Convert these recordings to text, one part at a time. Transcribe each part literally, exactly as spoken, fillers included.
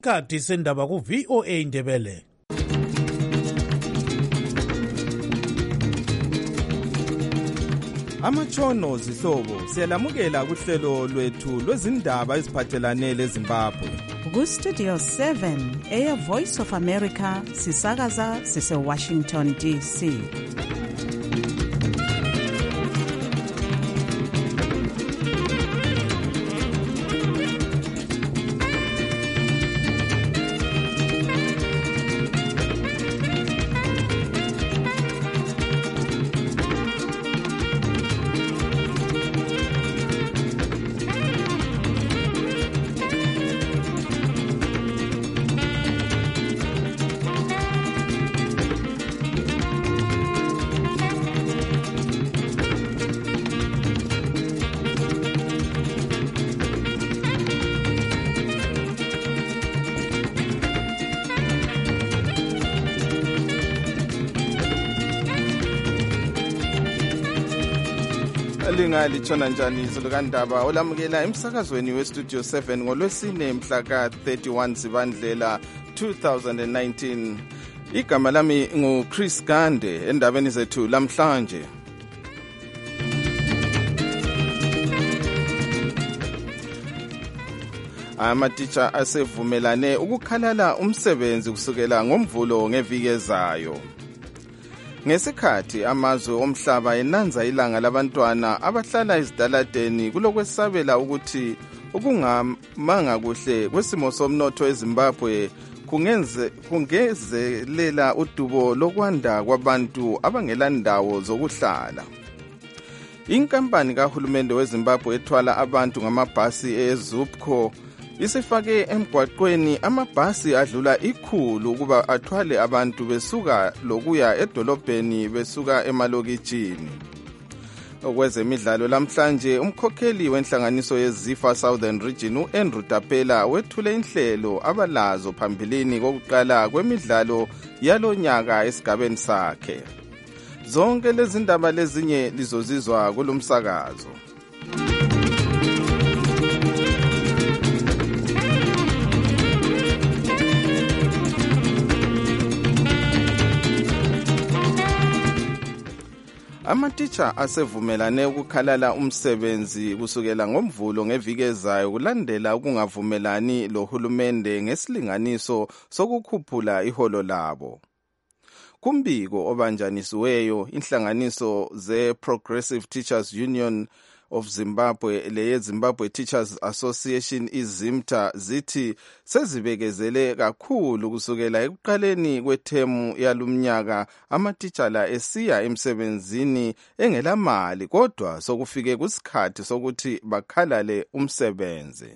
Kati sendaba ku V O A Ndebele. Amatshono zihlobo siyalamukela kuhlelo lwethu lwezindaba eziphathelane leZimbabwe. Ku Studio seven eya Voice of America sisakaza sise Washington D C. Linga litshona njani izolukandaba olamukela emsakazweni we Studio seven ngolwesine mhla ka thirty-one Zibandlela two thousand nineteen. Igama lami ngu Chris Gande. Endabeni zethu lamhlanje, amatitsha asevumelane ukukhalala umsebenzi kusukela ngoMvulo ngeviki ezayo. Ngesikhathi amazwe omhlaba enanza ilanga labantwana abahlala ezitaladeni kulokwesabela ukuthi ukungamanga kuhle kwesimo somnotho eZimbabwe kungenze kungezelela udubo lokwanda kwabantu abangela ndawo zokuhlala. Inkampani kahulumende weZimbabwe ethwala abantu ngamabhasi eZupco isifake emgwaqweni amabhasi adlula ikhulu ukuba athwale abantu besuka lokuya edolobheni besuka emalokitshini. Okwezemidlalo lamhlanje, umkhokheli wenhlanganiso yeZifa Southern Region uAndrew Tapela wethule inhlelo abalazo phambilini kokuqala kwemidlalo yalonyaka esigabeni sakhe. Zonke lezi ndaba lezinye lizozizwa kulomsakazo. Amatitsha asevumelane ukukhalala umsebenzi kusukela ngoMvulo ngeviki ezayo kulandela ukungavumelani lohulumende ngesilinganiso sokukhuphula iholo labo. Kumbiko obanjanisiweyo, inhlanganiso ze-Progressive Teachers Union of Zimbabwe leye Zimbabwe Teachers Association iZimta zithi sezibekezele kakhulu kusukela ekuqaleni kwethemu yalumnyaka amatitshala esiya emsebenzini engelamali, kodwa sokufike kusikhathi sokuthi bakhalale umsebenzi.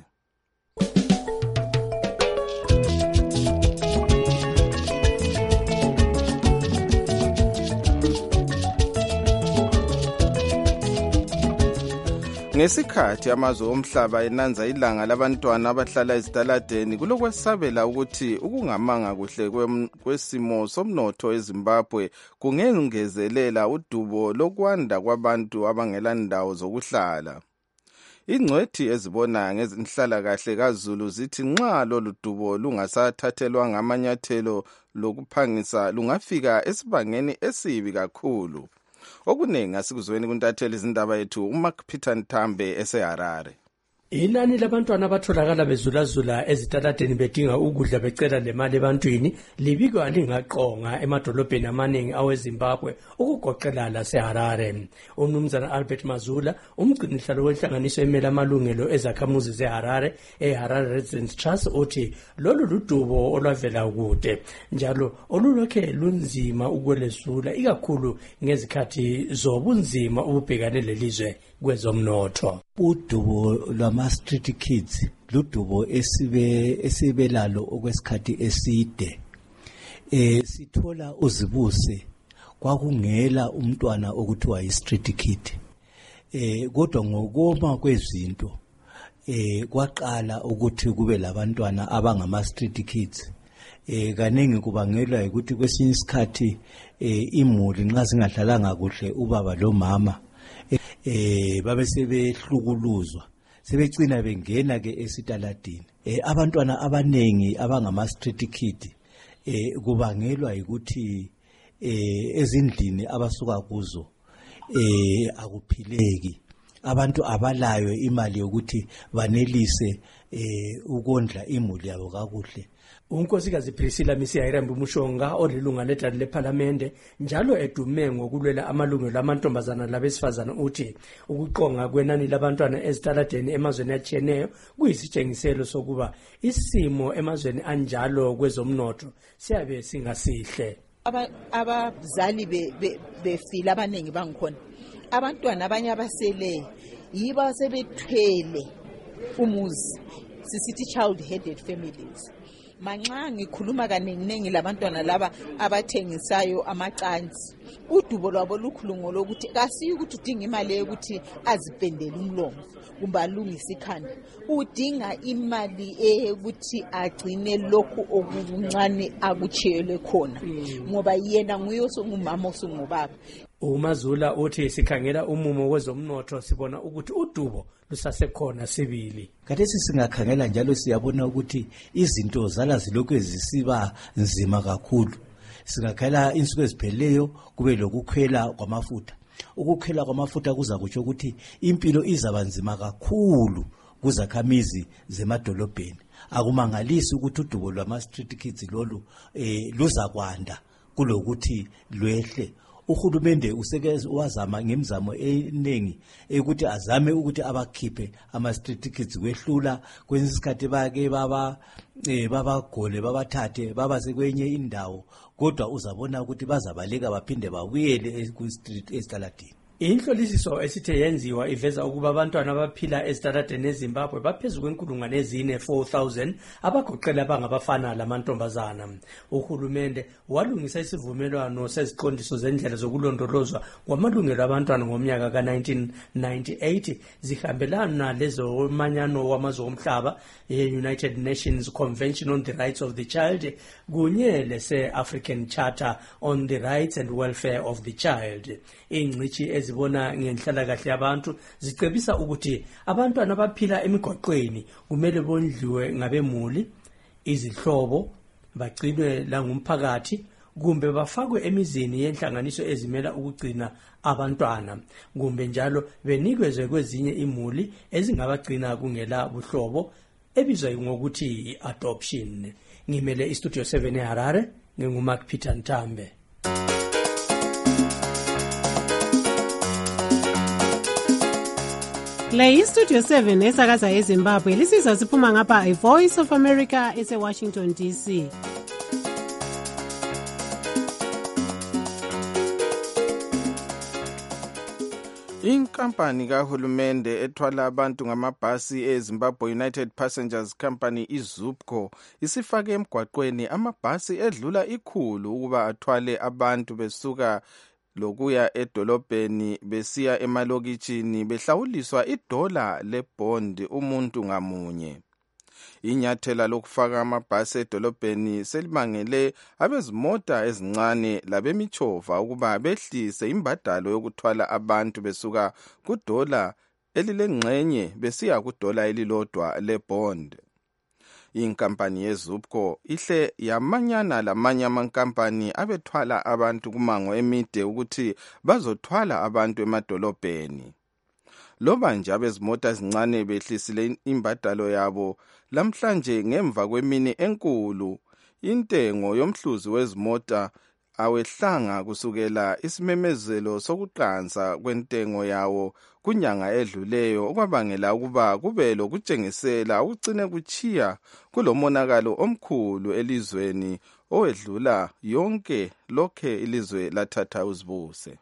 Ngesikhathi amazwe omhlaba enanza ilanga labantwana abahlala ezitaladeni kulokwesabela ukuthi ukungamanga kuhle kwesimo somnotho eZimbabwe kungengezelela udubo lokwanda kwabantu abangela ndawo zokuhlala. Ingcwethi ezibona ngezinhlala kahle kaZulu zithi nxa lolu dubo lungasathathelwa ngamanyathelo lokuphangisa lungafika esibangeni esibi kakhulu. Okuningi asikuzweni kuntatheli izindaba yethu uMark Peter Ntambe eseHarare. Inani labantwana abatholakala bezulazula ezitaladeni bedinga ukudla becela lemali ebantwini libikwa lingaqonga emadolobheni amaningi aweZimbabwe ukugoqela laseHarare. Umnumzana Albert Mazula, umgcinihlalo wenhlanganiso emela amalungelo ezakhamuzi zeHarare eHarare Residents Trust, uthi lolu ludubo olwavela kude njalo olulokhe lunzima ukwelesula ikakhulu ngezikhathi zobunzima ububhekane lelizwe kwezomnotho. Udubo lwama street kids ludubo esibe esibelalo okwesikhathi eside. Eh sithola uzibuse kwakungela umntwana okuthiwa yi street kid. Eh kodwa ngokoma kwezinto eh kwaqala ukuthi kube labantwana abangama street kids. Eh kaningi kubangelwa ukuthi kwesinye isikhathi eh imuli nxa zingadlalanga kuhle ubaba lo mama eh babe sebehlukuluzwa sebegcina bengena ke esitaladini. Eh abantwana abanengi abangama street kid eh kubangelwa ukuthi eh ezindlini abasuka kuzo eh akuphileki. Abantu abalayo imali yokuthi banelise eh ukondla imuli yabo kakuhle. Unkosikazi Priscilla Misiyayirambi Mushonga olilunga ledali leParliament njalo edume ngokulwela amalungelo amantombazana labesifazana uthi ukuqonga kwenani labantwana ezitaladeni emazweni atshiyeneyo kuyisitshengiselo sokuba isimo emazweni anjalo kwezomnotho siyabe singasihle. Abazali befila abanengi bangikhona abantwana abanye abasele yiba sebethwele umuzi sisithi child headed families. Manxa ngikhuluma kaningi labantwana laba abathengisayo amacansi udubo lwabo lukhulungo lokuthi kasiyi ukuthi udinga imali ukuthi azipendele umlomo kumbe alungise ikhanda udinga imali ukuthi agcine lokhu okuncane akuchiyele khona ngoba yena nguye osungumama osungubaba. uMazula uthi sikhangela umumo wezomnotho sibona ukuthi udubo lusasekhona sibili. Khathesi singakhangela njalo siyabona ukuthi izinto zala zilokhu zisiba nzima kakhulu. Singakhela insuku ezipheleyo kube lokukhwela kwamafutha. Ukukhwela kwamafutha kuza kutsho ukuthi impilo izaba nzima kakhulu kuzakhamizi zemadolobheni. Akumangalisi ukuthi udubo lwama street kids lolu eh luza kwanda kulokuthi lwehle. Uhulumende useke wazama ngemizamo eningi ukuthi azame ukuthi abakhiphe ama street kids kwehlula kwenye isikhathi bake baba eh babagole babathathe baba sekwenye indawo kodwa uzabona ukuthi bazabaleka baphinde babuyele ku street esitaladini. Inhlolisiso esithe yenziwa iveza ukuba abantwana abaphila ezitaladeni eZimbabwe baphezulu kwenkulungwane ezine four thousand abagoqela abangabafana lamantombazana. Uhulumende walungisa isivumelwano seziqondiso zendlela zokulondolozwa kwamalungelo abantwana ngomnyaka ka nineteen ninety-eight zihambelana lezo manyano wamazwe omhlaba ye-United Nations Convention on the Rights of the Child kunye lese African Charter on the Rights and Welfare of the Child. Ingcithi ezibona ngenhlalakahle yabantu zicebisa ukuthi abantwana abaphila emigoqweni kumele bondliwe ngabemuli, izihlobo, bagcinwe la ngumphakathi kumbe bafakwe emizini yenhlanganiso ezimela ukugcina abantwana kumbe njalo benikezwe kwezinye imuli ezingabagcina kungela buhlobo ebizwa ngokuthi adoption. Ngimele istudio seven eHarare nginguMark Peter Ntambe. Le istudio seven esakaza eZimbabwe lisizwa siphuma ngapha iVoice of America eseWashington D C. Inkampani kahulumende ethwala abantu ngamabhasi eZimbabwe United Passengers Company iZUPCO isifake emgwaqweni amabhasi edlula ikhulu ukuba athwale abantu besuka lokuya edolobheni besiya emalokitshini behlawuliswa idola lebond umuntu ngamunye. Inyathela lokufaka amabhasi edolobheni selimangele abezimota ezincane labemichova ukuba behlise imbadalo yokuthwala abantu besuka kudola elilengxenye besiya kudola elilodwa lebond. Inkampani yeZUPCO ihle yamanyana lamanye amankampani abethwala abantu kumango emide ukuthi bazothwala abantu emadolobheni. Loba nje abezimota ezincane behlisile imbadalo yabo lamhlanje ngemva kwemini enkulu intengo yomhluzi wezimota awehlanga kusukela isimemezelo sokuqansa kwentengo yawo kunyanga edluleyo okwabangela ukuba kube lokutshengisela ukugcina kuchiya kulomonakalo omkhulu elizweni owedlula yonke lokhe ilizwe lathatha uzibuse.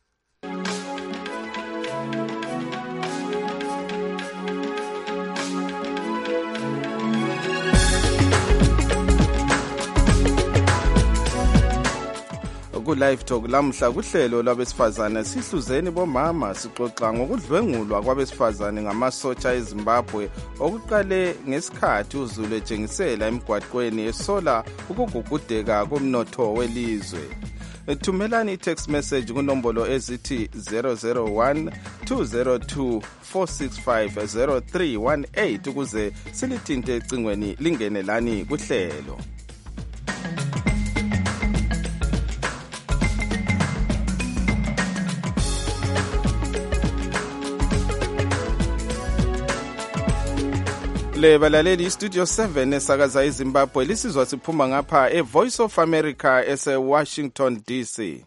Live Talk lamhla kuhlelo lwabesifazane sihluzeni bomama sixoxa ngokudlwengulwa kwabesifazane ngamasotsha eZimbabwe okuqale ngesikhathi uZulu etshengisela emgwaqweni esola ukugugudeka komnotho welizwe. Thumelani i-text message kunombolo ezithi zero zero one two zero two four six five zero three one eight ukuze silithinte ecingweni lingene lani kuhlelo. Le balaleli Studio seven esakaza eZimbabwe lisizwa siphuma ngapha eVoice of America ese Washington D C.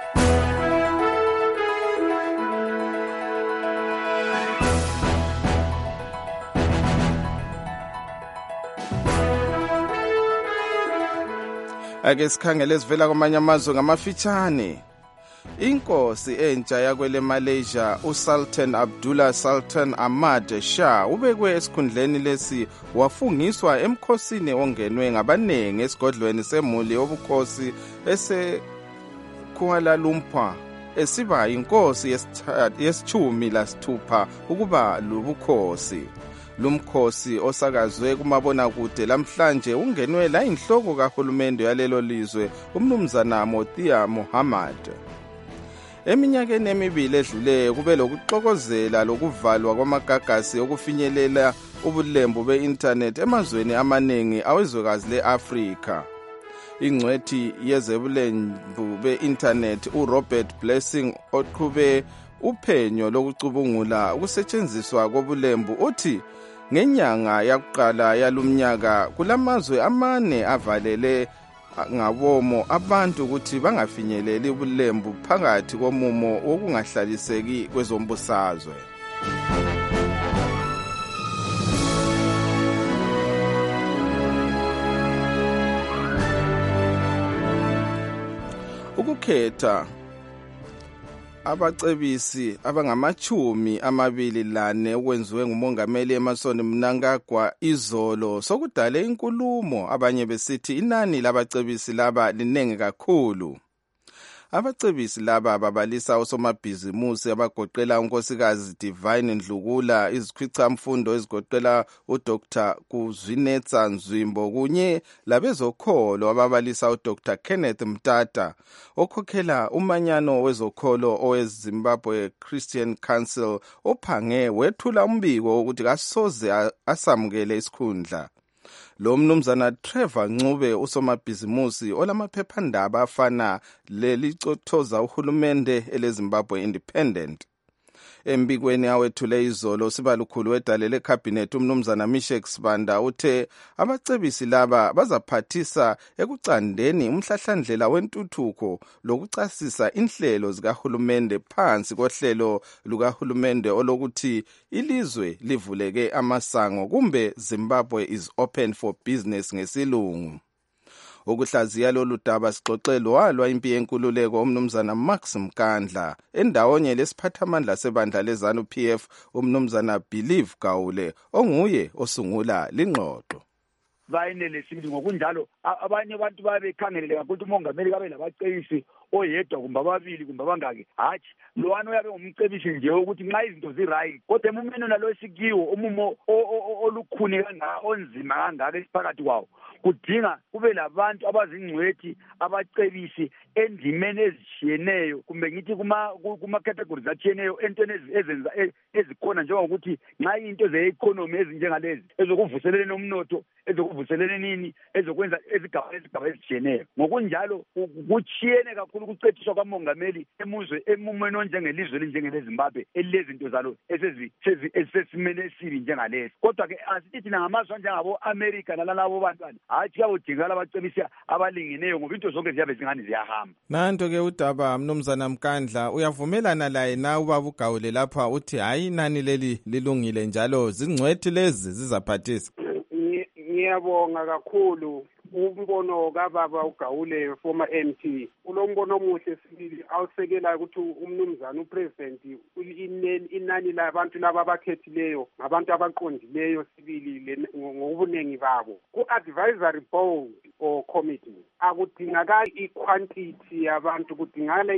Ake sikhangele sivela kwamanye amazwe ngamafitshane. Inkosi entsha yakwele Malaysia uSultan Abdullah Sultan Ahmad Shah ubekwe esikhundleni lesi wafungiswa emkhosini ongenwe ngabanengi esigodlweni semuli obukhosi ese Kuala Lumpur esiba inkosi yesithumi lasithupha ukuba lobukhosi. Lumkhosi osakazwe kumabona kude lamhlanje ungenwe la inhloko kahulumende yalelo lizwe umnumzana Motia Muhammad. Eminyakeni emibili edluleyo kube lokuxokozela lokuvalwa kwamagagasi okufinyelela ubulembu be-internet emazweni amaningi awezwekazi le-Afrika. Ingcwethi yezebulembu be-internet uRobert Blessing oqhube uphenyo lokucubungula ukusetshenziswa kobulembu uthi ngenyanga yakuqala yalumnyaka kulamazwe amane avalele ngabomo abantu ukuthi bangafinyeleli ubulembu phakathi komumo wokungahlaliseki kwezombusazwe. Ukukhetha abacebisi abangamachumi amabili lane okwenziwe ngumongameli Emmerson Mnangagwa izolo sokudale inkulumo abanye besithi inani labacebisi laba linenge kakhulu. Abacebisi laba babalisa osomabhizimusi abagoqela unkosikazi Divine Ndlukula, izikhwicamfundo ezigoqela uDr Kuzwinetsa Nzwimbo kunye labezokholo ababalisa uDr Kenneth Mtata okhokhela umanyano wezokholo oweZimbabwe Christian Council ophange wethula umbiko ukuthi kasoze asamukele isikhundla. Lo mnumzana Trevor Ncube usomabhizimusi olamaphephandaba afana lelicothoza uhulumende eleZimbabwe Independent. Embikweni awethule izolo sibalukhulu wedalele cabinet umnumzana Mishek Sibanda uthe abacebisi laba bazaphathisa ekucandeni umhlahlandlela wentuthuko lokuchasisa inhlelo zikahulumende phansi kohlelo lukahulumende olokuthi ilizwe livuleke amasango kumbe Zimbabwe is open for business ngesilungu. Ukuhlaziya lolu daba sixoxelo walwa impi yenkululeko umnumzana Max Mkandla endawonye lesiphathamandla sebandla leZANU P F umnumzana Believe Gawule onguye osungula lingxoxo. Bayinele sibili ngokunjalo abanye abantu babekhangelele kakhulu umongameli kabe labacebisi oyedwa kumbe ababili kumbe abangaki hathi lowani uyabe ngumcebisi nje ukuthi nxa izinto ziright kodwa emumeni nalo sikiwo umumo olukhuni kangaka onzima kangaka esiphakathi kwawo kudinga kube labantu abazingcwethi abacebisi endimeni ezishiyeneyo kumbe ngithi kuma kuma categories atshiyeneyo entweni ezenza ezikhona njengokuthi nxa into ze-economy ezinjengalezi ezokuvuselela umnotho ezokuvuselela nini ezokwenza ezigaba ezigaba ezishiyeneyo ngokunjalo kuchiyene kakhulu ukucethiswa kwamongameli emuzwe emumweni onjengelizwe elinjengeleZimbabwe elilezinto zalo esesimene esibi njengalesi kodwa ke asithi ngamazwe njengabo America nalalabo bantwana hathi yawudingala abacebisi abalingeneyo ngoba into zonke ziyabe zingani ziyahamba. Nanto ke udaba mnumzana Mkandla uyavumelana laye na ubaba uGawule lapha uthi hayi inani leli lilungile njalo zingcwethi lezi zizaphathisa. Ngiyabonga kakhulu umbono kababa uGawule former M P ulombono omuhle sibili awusekela ukuthi umnumzana upresident inani labantu laba abakhethileyo ngabantu abaqondileyo sibili ngobunengi babo ku-advisory board or committee akudingakali i-quantity yabantu kudingakala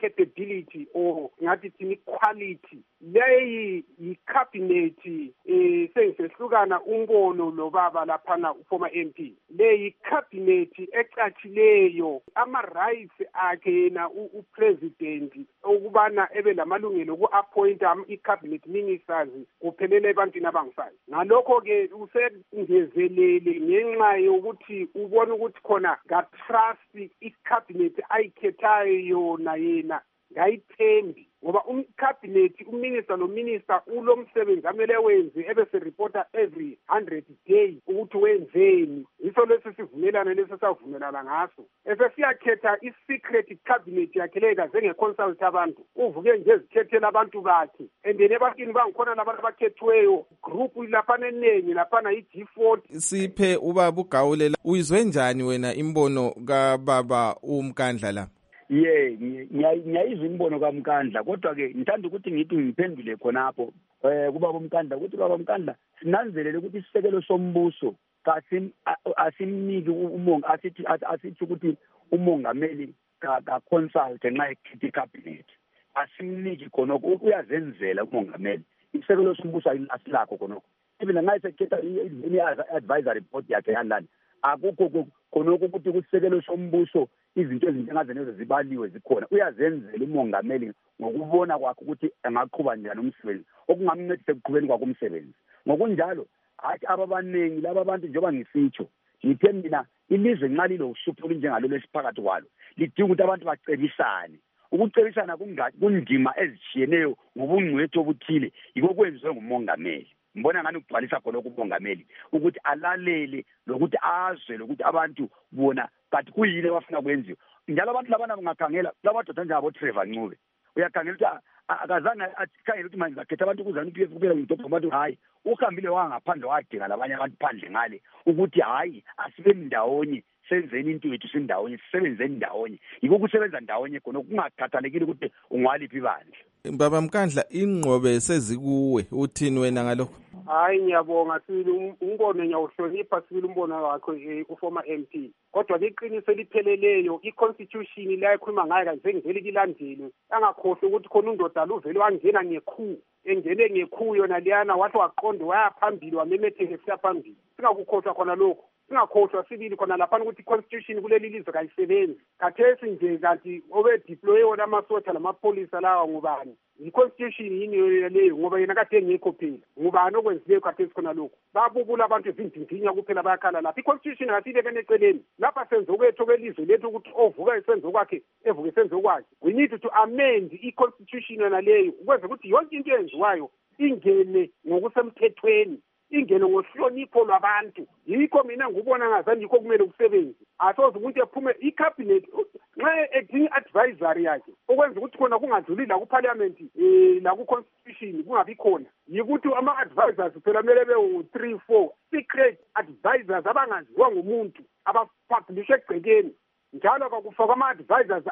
capability or ngathi thini quality leyi yi-cabinet eh sengisehlukana umbono lobaba laphana former M P leyi cabinet ecatshileyo ama-rights akhe yena upresident ukubana ebe lamalungelo ku-appointa i-cabinet ministers kuphelele ebantwini abangifayo. Ngalokho-ke usengezelele ngenxa yokuthi ubona ukuthi khona ngatrust i-cabinet ayikhethayo yona yena ngayithembi ngoba umcabinet uminister lo minister ulomsebenzi amele wenze ebese reporter every one hundred days ukuthi wenzeni. Yiso leso sivumelana leso savumelana ngaso esesiyakhetha i-secret cabinet yakhe lega njenge-consult abantu uvuke nje ezikhethela abantu bakhe and then ebantwini bangikhona labantu abakhethiweyo group laphana eningi laphana i-G forty. Siphe ubaba uGawule, uyizwe njani wena imbono kababa uMkandla la? Ye ngiyayizwa imbono kaMkandla kodwa ke ngithanda ukuthi ngithi ngiphendule khonapho eh kubaba uMkandla ukuthi baba uMkandla sinanzelele ukuthi isisekelo sombuso kasim asimniki umongo asithi asithi ukuthi umongameli ka consult nxa ekhithi cabinet asimniki khonoko uyazenzela umongameli. Isisekelo sombuso ayilasilakho khonoko even nxa isekhetha i advisory board yakhe yalana akukho khonoko ukuthi kusisekelo sombuso izinto ezinjengazenezo zibaliwe zikhona. Uyazenzela umongameli ngokubona kwakhe ukuthi angaqhuba njani umsebenzi okungamncedisa ekuqhubeni kwakhe umsebenzi. Ngokunjalo hathi ababanengi laba abantu njengoba ngisitsho ngithe mina ilizwe nxa lilo uhlupho olunjengalolo esiphakathi kwalo lidinga ukuthi abantu bacebisane. Ukucebisana kundima ezitshiyeneyo ngobungcwethu obuthile yiko kwenziwe ngumongameli. Mbona ngani ukugcwalisa khona kumongameli ukuthi alalele lokuthi azwe lokuthi abantu bona kanti kuyini abafuna kwenziwe. Njalo abantu labana bangakhangela labadoda njengabo Trevor Ncube uyakhangela ukuthi akazange akhangela ukuthi manje bakhetha abantu ukuzana ukuthi kuphela ngidobha abantu hayi uhambile wangaphandle wadinga labanye abantu phandle ngale ukuthi hayi asibe ndawonye senzeni into yethu sindawonye sisebenzeni ndawonye yiko kusebenza ndawonye khona kungakhathalekile ukuthi ungwaliphi bandla. Baba Mkandla ingqobe sezikuwe uthini wena ngalokho? Hayi ngiyabonga sibili umbono ngiyawuhlonipha sibili umbono wakhe uformer M P kodwa liqiniso lipheleleyo i-constitution la ekhuluma ngayo kanje ngivele kilandele angakhohle ukuthi khona undoda luvele wangena ngekhu engene ngekhu yona liyana wathi waqonda wayaphambili wamemetheke siyaphambili singakukhohlwa khona lokho singakhohlwa sibili khona lapha ukuthi i-constitution kuleli lizwe kayisebenzi khathesi nje kanti obe deploy wona amasotha lamapolisa lawa ngubani i-constitution yini yona leyo ngoba yena kade engekho phela ngubani okwenzileyo khathesi khona lokho babubula abantu ezindindinya kuphela bayakhala lapha i-constitution asibekene eceleni lapha senze okwethu kwelizwe lethu ukuthi ovuka esenze okwakhe evuke esenze okwakhe. We need to amend i-constitution yona leyo ukwenza ukuthi yonke into eyenziwayo ingene ngokusemthethweni ingene ngohlonipho lwabantu. Yikho mina ngubona ngazange yikho kumele kusebenze asoze umuntu ephume i-cabinet nxa edinga advisory yakhe okwenza ukuthi khona kungadluli la ku-parliament eh la ku-constitution kungabi khona yikuthi ama-advisors phela kumele bewu-three four secret advisors abangaziwa ngumuntu abapublishe egcekeni njalo kakufakwa ama-advisors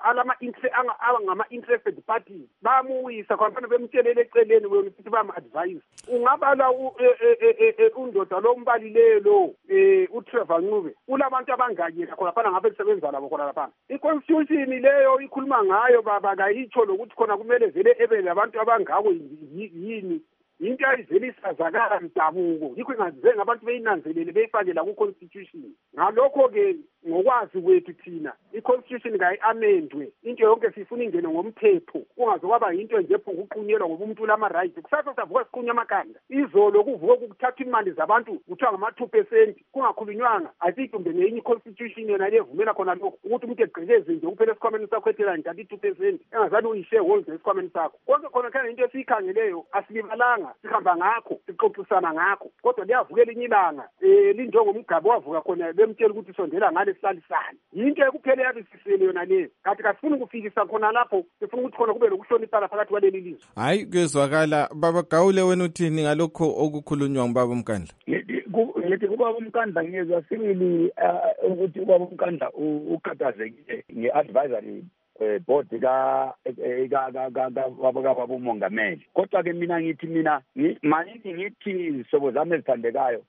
angama-interested parties bayamuwisa khona bemtshelele eceleni wena ukuthi bayama-advise. Ungabala undoda lo mbalileyo lo uTrevor Ncube ulabantu abanganyeka khona phana ngabe kusebenza labo khona lapha. I-constitution leyo ikhuluma ngayo baba kayitsho lokuthi khona kumele vele ebe labantu abangako yini into ayivele isazakala mdabuko yikho ingazenga abantu beyinanzelele beyifake la ku-constitution. Ngalokho-ke ngokwazi kwethu thina i-constitution kayi-amendwe into yonke sifuna ingene ngomthetho kungazokwaba yinto nje phunguqunyelwa ngoba umuntu ulama-rights. Kusasa savuka siqunya amakanda izolo kuvuka kuthatha imali zabantu kuthiwa ngama-two percent kungakhulunywanga asiyitumbe ngenye i-constitution yona levumela khona lokho ukuthi umuntu egqekeze nje kuphela esikhwameni sakho ethela ntatha i-two percent engazani uyi-shareholder esikhwameni sakho konke khona khona into esiyikhangeleyo asilibalanga sihamba ngakho sixoxisana ngakho kodwa liyavuka elinye ilanga um linjengomgaba wavuka khona bemtshela ukuthi sondela ngale sihlalisane yinto ekuphela yabisisele yona leyo kanti kasifuni ukufikisa khona lapho sifuna ukuthi khona kube lokuhloniphana phakathi kwaleli lizwe. Hayi kuyezwakala. Baba Gawule wena uthini ngalokho okukhulunywa ngubaba uMkandla? Ngithi ubaba uMkandla ngiyezwa sibili ukuthi ubaba uMkandla ukhathazekile nge-advisory board ka ka ka ka umongameli. Kodwa ke mina ngithi mina manje ngithi sobo zami ezithandekayo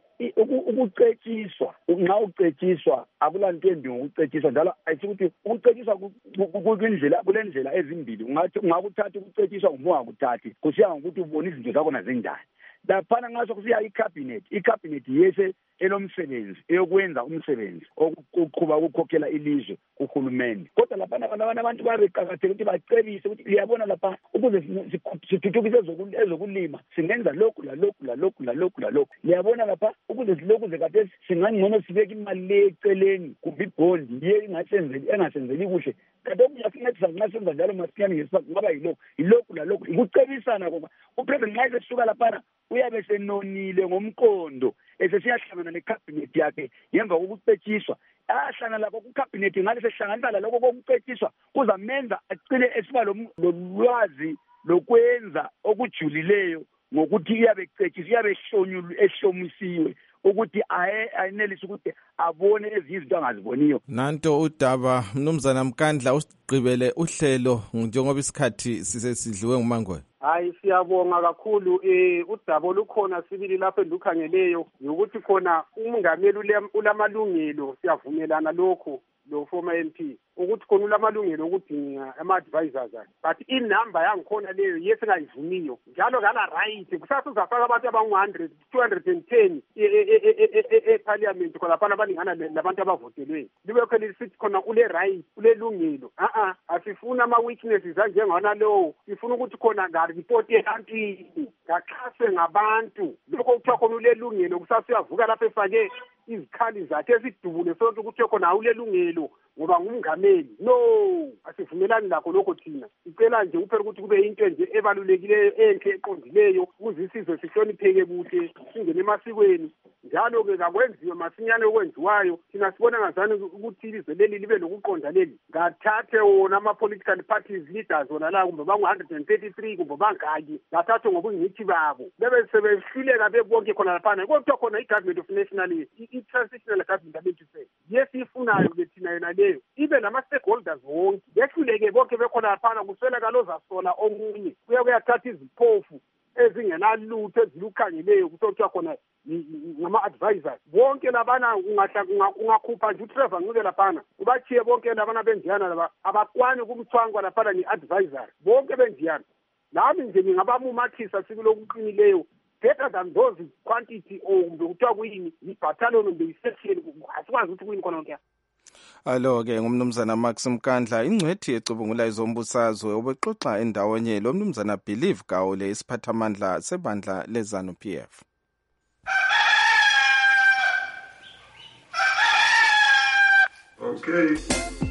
ukucetshiswa nxa ucetshiswa akulanto embi ngokucetshiswa njalo ayikuthi ukucetshiswa kuyindlela kulendlela ezimbili. Ungathi ungakuthatha ukucetshiswa ngumoya kuthathi kusiya ngokuthi ubona izinto zakho nazinjani. Laphana ngaso kusiya icabinet icabinet yese elomsebenzi eyokwenza umsebenzi okuqhuba ukukhokhela ilizwe kuhulumeni. Kodwa lapha abantu abantu babeqakatheke ukuthi bacebise ukuthi liyabona lapha ukuze sithuthukise ezokulima singenza lokhu la lokhu la lokhu la lokhu la lokhu. Liyabona lapha ukuze silokhu zekade singangcono sibeke imali le eceleni kumbe ibhondi ye ingasenzeli engasenzeli kuhle. Kanti okuyasinethisa nxa senza njalo masinyane ngesifaka ngaba yilokhu yilokhu la lokhu ukucebisana ngoba upresident nxa esesuka lapha uyabe senonile ngomqondo esesiyahlangana necabinet yakhe ngemva kokucetshiswa ahlangana lapho kucabinet ngale sehlanganisa lokho kokucetshiswa kuzamenza acile esiba lolwazi lokwenza okujulileyo ngokuthi iyabe ecetshiswa iyabe ehlonyulwe ehlomisiwe ukuthi ayenelise ukuthi abone ezizinto angaziboniyo. Nanto udaba mnumzana Mkandla usigqibele uhlelo njengoba isikhathi sisesidliwe ngumangwe. Hayi siyabonga kakhulu eh udaba lukhona sibili lapho endukhangeleyo ukuthi khona umongameli ulamalungelo siyavumelana lokho lo former M P ukuthi khona ulamalungelo okudinga ama-advisors but inamba yangikhona leyo yesingayivuniyo njalo ngala right kusasa uzafaka abantu abangu one hundred two hundred ten eparliament khona lapha abaningana labantu abavotelwe libe khona lisithi khona ule right ule lungelo a a asifuna ama-weaknesses anjengona lowo sifuna ukuthi khona ngaripoti ebantwini ngaxhaswe ngabantu lokho kuthiwa khona ule lungelo kusasa uyavuka lapha efake izikhali zakhe esidubule sonke ukuthi khona awule lungelo ngoba ngumngameli. No, asivumelani lakho lokho thina. Icela nje uphela ukuthi kube into nje ebalulekileyo enhle eqondileyo ukuze isizwe sihlonipheke kuhle singene emasikweni. Njalo ke akwenziwe masinyane okwenziwayo thina sibona ngazani ukuthi ilizwe leli libe lokuqonda leli. Ngathathe wona ama-political parties leaders wona la kumbe bangu one hundred thirty-three kumbe bangaki ngathathe ngobungithi babo. Bebe sebehluleka bebonke khona laphana. Kodwa khona i-government of national i-transitional government abethu yes ifunayo ke thina yena leyo ibe nama-stakeholders wonke behluleke bonke bekhona laphana kusweleka lozasola omunye kuye kuyathatha iziphofu ezingenalutho ezilukhangeleyo kuthiwa khona ngama-advisors bonke labana ungakhupha nje uTrevor Ncube laphana ubachiye bonke labana bendiyana laba abakwani kumthwangwa laphana ni-advisor bonke bendiyana nami nje ngingabamumathisa sibilo okuqinileyo better than those quantity or kuthiwa kuyini i-battalion kumbe i-section asikwazi ukuthi kuyini khona konke. Alo-ke ngumnumzana Max Mkandla ingcwethi ecubungula izombusazwe ubexoxa endawonye lo mnumzana Believe Gawule isiphathamandla sebandla lezanu P F. Okay.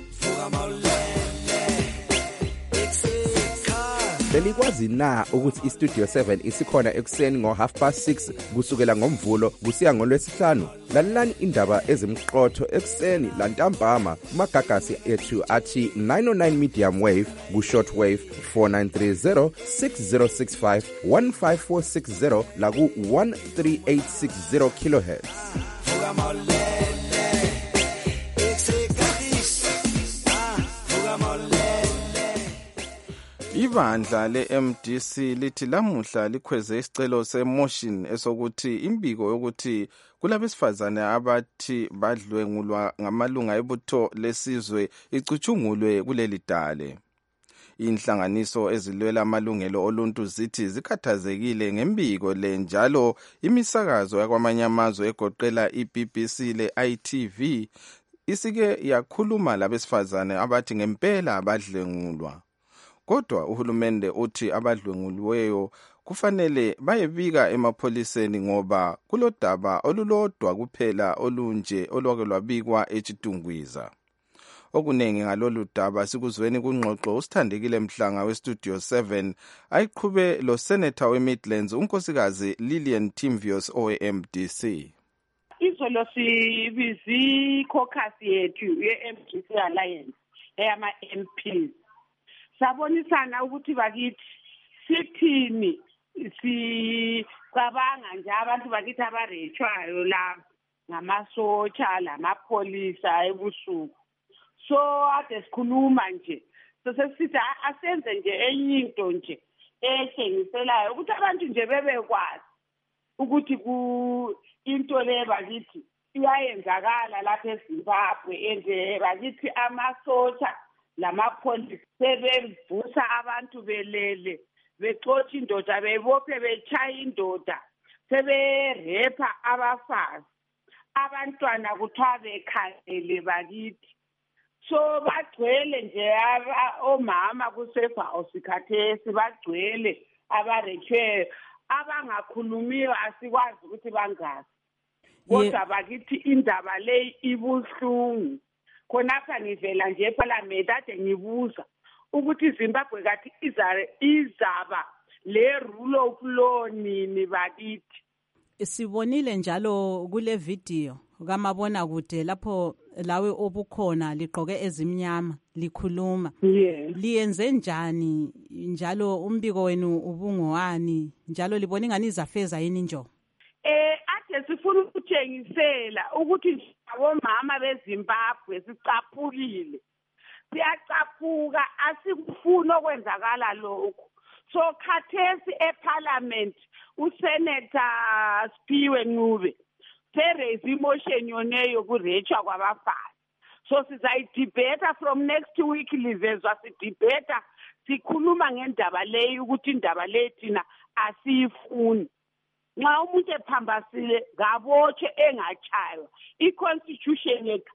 Belikwazi na ukuthi iStudio seven isikhona ekuseni ngo half past six kusukela ngomvulo kusiya ngolwesihlanu? Lalelani indaba ezimqotho ekuseni lantambama kumagagasi ethu athi nine oh nine medium wave ku short wave four nine three zero six zero six five one five four six zero la ku one three eight six zero kilohertz. Ibandla le-M D C lithi lamuhla likhweze isicelo se-motion esokuthi imbiko yokuthi kulabesifazane abathi badlwengulwa ngamalunga ebutho lesizwe icuthungulwe kuleli dale. Inhlanganiso ezilwela amalungelo oluntu zithi zikhathazekile ngembiko le njalo imisakazo yakwamanye amazwe egoqela i-B B C le-I T V isike yakhuluma labesifazane abathi ngempela abadlwengulwa. Kodwa uhulumende uthi abadlwenguliweyo kufanele bayebika emapholiseni ngoba kulodaba olulodwa kuphela olunje olwake lwabikwa eChitungwiza. Okunengi ngalolu daba sikuzweni kungxoxo usithandekile Mhlanga weStudio seven ayiqhube lo senator weMidlands unkosikazi Lillian Timvios owe-M D C. Izolo sibizi caucus yethu ye-M D C Alliance eyama M Ps. Sabonisana ukuthi bakithi sithini sicabanga nje abantu bakithi abarechwayo la ngamasotsha lamapholisa ebusuku so ade sikhuluma nje sesisithi asenze nje enye into nje ehlengiselayo ukuthi abantu nje bebekwazi ukuthi ku into le bakithi iyayenzakala lapha eZimbabwe ende bakithi amasotsha lamapolisi sebevusa abantu belele bexotsha indoda bebophe bechaya indoda seberepa abafazi abantwana kuthiwa bekhangele bakithi so bagcwele nje omama kusefa osikhathesi bagcwele abarechwe abangakhulumiyo asikwazi ukuthi bangazi kodwa bakithi indaba le ibuhlungu khonapha ngivela nje eParliament ade ngibuza ukuthi iZimbabwe kathi izaba le rule of law nini bakithi. Sibonile njalo kule video kamabona kude lapho lawe obukhona ligqoke ezimnyama likhuluma. Yeah. Liyenze njani njalo umbiko wenu ubungowani njalo libona ingani izafeza yini njo? Eh ade sifuna ukuthengisela ukuthi abomama beZimbabwe sicaphukile. Siyacaphuka asikufuna okwenzakala lokho. So khathesi eParliament uSenator Siphiwe Ncube raise emotion yoneyo kurechwa kwabafazi. So sizayidebate from next week livezwa sidebate sikhuluma ngendaba leyo ukuthi indaba lethina asiyifuni. Nxa umuntu ephambasile ngabotshwe engachaywa iconstitution yethu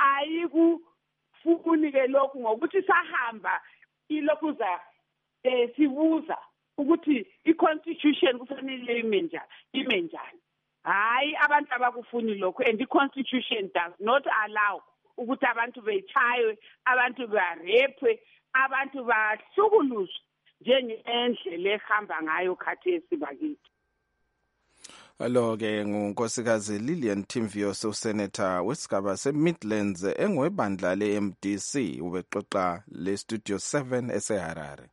ayikufuni ke lokhu ngokuthi sahamba ilokhuza eh sibuza ukuthi iconstitution kufanele ime njani ime njani. Hayi abantu abakufuni lokho and iconstitution does not allow ukuthi abantu bechaywe abantu barepwe abantu bahlukuluzwe njengendlela ehamba ngayo khathesi bakithi. Alo ke ngunkosikazi Lillian Timvios usenator wesigaba seMidlands engwebandla leM D C ubexoxa le Studio seven eseHarare.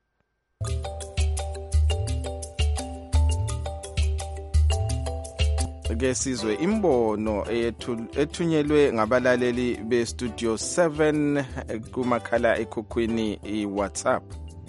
Ke sizwe imbono ethunyelwe ngabalaleli be Studio seven kumakhala ekhukhwini iWhatsApp.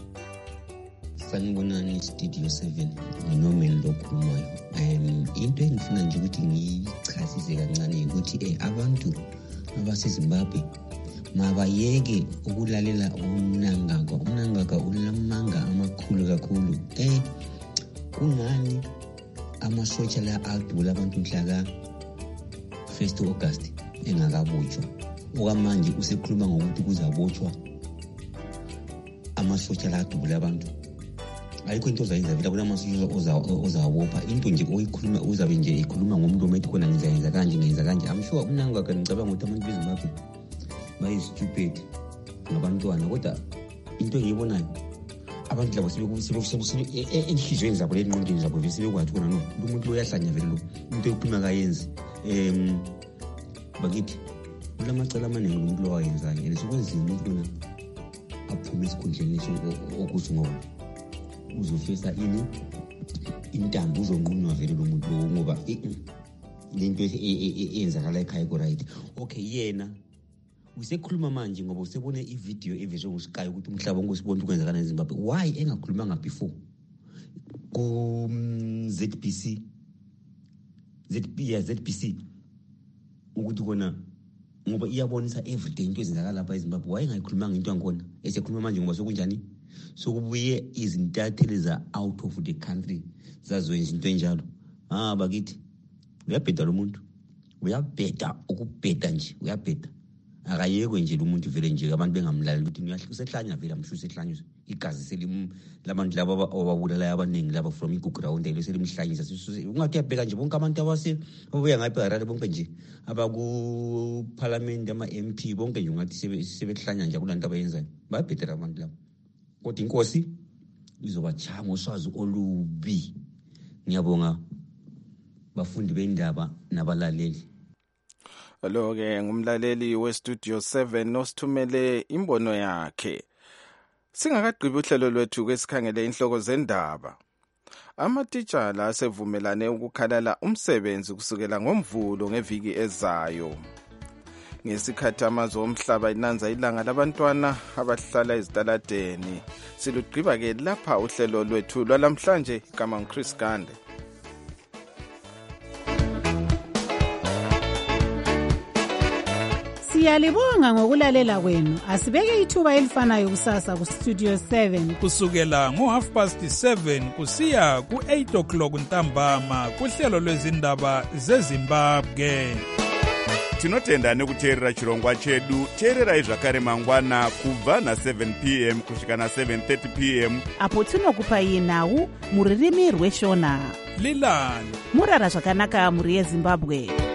Sanibonani Studio seven nginomelo lokhulumayo. Um into engifuna nje ukuthi ngichasise kancane ukuthi eh abantu abaseZimbabwe mabayeke ukulalela umnangagwa umnangagwa ulamanga amakhulu kakhulu. Eh kungani amasotsha la adula abantu mhla ka first August engakabotshwa okwamanje usekhuluma ngokuthi kuzabotshwa amasotsha la adula abantu. Ayikho into ozayenza vela kuna amasotsha ozawabopha into nje oyikhuluma uzabe nje ikhuluma ngomlomo ethi khona ngizayenza kanje ngiyenza kanje. I'm sure umnangagwa ngicabanga ukuthi abantu beZimbabwe bayi stupid ngabantwana kodwa into engiyibonayo abantu labo sebekusibe enhlizweni zabo lenqondweni zabo bese bekwathi khona no umuntu lo uyahlanya vele lo into yokuphuma kayenzi. Em bakithi kulamacala amaningi umuntu lo wayenzayo and sekwenzile umuntu lona aphume esikhundleni leso okuthi ngoba uzofesa ini intambo uzonqunwa vele lo muntu lo ngoba lento eyenzakala ekhaya ko right. Okay yena usekhuluma manje ngoba usebone ivideo evezwe nguSky ukuthi umhlaba wonke usibona ukwenzakana eZimbabwe. Why engakhulumanga before ku Z B C Z B ya Z B C ukuthi kona ngoba iyabonisa everyday into ezenzakala lapha eZimbabwe. Why engayikhulumanga into yakhona esekhuluma manje ngoba sokunjani sokubuye izintatheli za out of the country zazwenza into enjalo. Ah bakithi uyabheda lo muntu uyabheda ukubheda nje uyabheda akayekwe nje umuntu vele nje abantu bengamlaleli ukuthi uyahlanya vele amsho usehlanya igazi selim labantu laba obabulala abaningi laba from iGuground ile selimhlanyisa ungathi uyabheka nje bonke abantu abase obuya ngapha eHarare bonke nje abaku parliament ama M P bonke nje ungathi sebehlanya nje kulanto abayenzayo bayabhedela abantu laba kodwa inkosi izobachaya ngoswazi olubi. Ngiyabonga bafundi bendaba nabalaleli. Lo ke ngumlaleli we Studio seven nosithumele imbono yakhe. Singakagqibi uhlelo lwethu kwesikhangele inhloko zendaba. Amatitshala asevumelane ukukhalala umsebenzi kusukela ngoMvulo ngeviki ezayo. ngesikhathi amazwe omhlaba inanza ilanga labantwana abahlala ezitaladeni. Silugqiba-ke lapha uhlelo lwethu lwalamhlanje. Igama nguChris Gande. Siyalibonga ngokulalela kwenu. Asibeke ithuba elifanayo kusasa ku Studio seven kusukela ngo half past seven kusiya ku eight o'clock ntambama kuhlelo lwezindaba zeZimbabwe. Tinotenda nekuteerera chirongwa chedu. Teererai zvakare mangwana kubva na seven p m kusvika na seven thirty p m apo tinokupai nhau muririmi rweshona. Lilani murara zvakanaka muri yeZimbabwe.